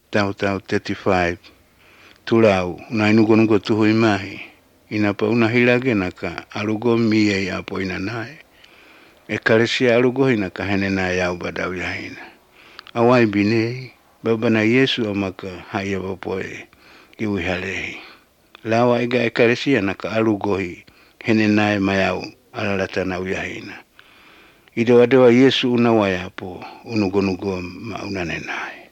tau 35 tulau una inugo tuhui mahi ina pa una hilage naka alugo mie ya po ina nae e karesia alugo ina ka hene na ya ubadau ya hina awai bine baba na Yesu amaka haya poe iwi halehi lawa iga e karesia naka alugo hene nae mayau alalata na uyahina Ido adewa Yesu una wayapo unugo ma unane nae